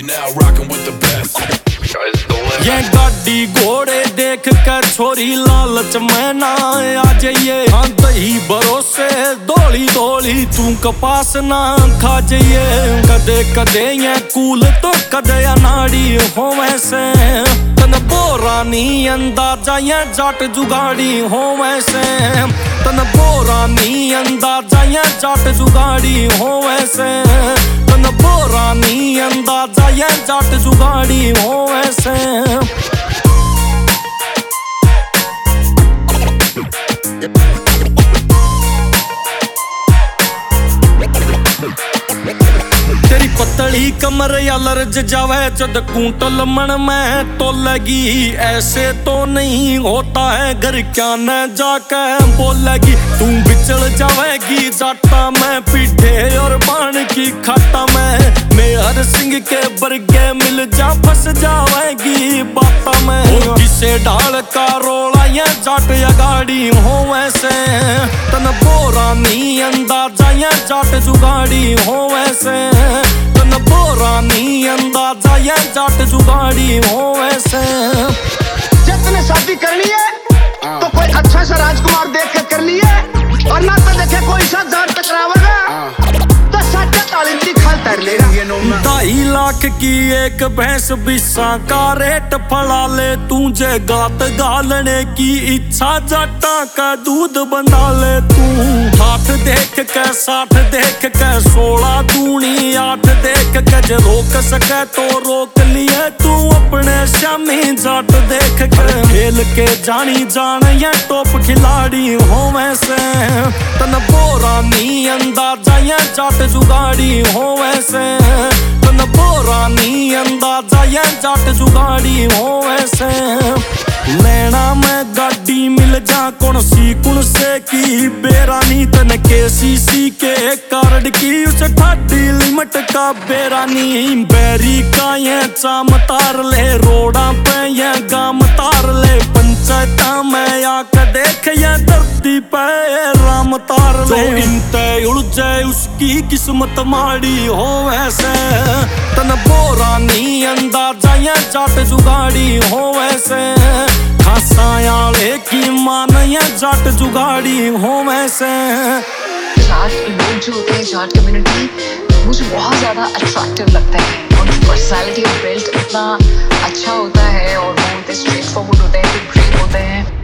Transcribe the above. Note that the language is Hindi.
now rocking with the best. ये गाड़ी घोड़े देख कर छोरी लालच में ना आ जाइए। हाँ दही भरोसे दौड़ी दौड़ी तू कपास ना खा जाइए। कदे कदे ये कूल तो कदे अनाड़ी हो वैसे तन बोरानी अंदाजा ये जाट जुगाड़ी हो वैसे तन बोरानी अंदाजा ये जाट जुगाड़ी हो वैसे तन बोरानी अंदाजा ये जाट जुगाड़ी हो वैसे। तेरी पतली कमर या लर्ज जावे जद कुंटल मन में तो लगी। ऐसे तो नहीं होता है घर क्या न जाके बोलेगी। तू बिचल जावेगी जाटा में पीठे और बाण की खाटा में। मेहर सिंह के बरगे मिल जा फंस जावेगी बाटा में। किसे ढाल का रोला ये जाट या गाड़ी हो वैसे तन बोरानी अंदाजा ये जाट जुगाड़ी हो वैसे तन बोरानी अंदाजा ये जाट जुगाड़ी हो वैसे। जब तूने शादी करनी है तो कोई अच्छा सा राजकुमार देख के कर लिए और ना तो देखे कोई सा जाट टकरावेगा तो साटा तालिंदी खाल तर लेगा। 2.5 लाख की एक भैंस बिस्सा का रेट फड़ा ले तुझे गात गालने की इच्छा जाटा का दूध बना ले तू। 8 देख के 60 देख के 16 दूनी 8 देख के जे रोक सके तो रोक लिए तू अपने श्यामी जाट देख के। खेल के जानी जान ये टॉप खिलाड़ी हो वैसे तन बोरानी अंदाजा ये जाट जुगाड़ी हो वैसे तन बोरानी अंदाजा ये जाट जुगाड़ी हो वैसे। लेना में गाड़ी मिल जा कौन से की बेरानी तन KCC के कार्ड की उस ठाडी लिमिट का बेरानी। बैरी का ये चाम तार ले रोड़ा पे ये गाम तार ले पंचायत में आके देख ये धरती पे राम तार ले। इनते उलझे उसकी किस्मत माड़ी हो वैसे तन बोरानी अंदाजा ये जाट जुगाड़ी हो वैसे खासायाले की मान ये जाट जुगाड़ी हो वैसे। जाट लोग जो होते हैं जाट कम्युनिटी मुझे बहुत ज़्यादा अट्रैक्टिव लगता है। उनकी पर्सनैलिटी और बिल्ड इतना अच्छा होता है और वो स्ट्रेट फॉरवर्ड होते हैं, ग्रेट होते हैं।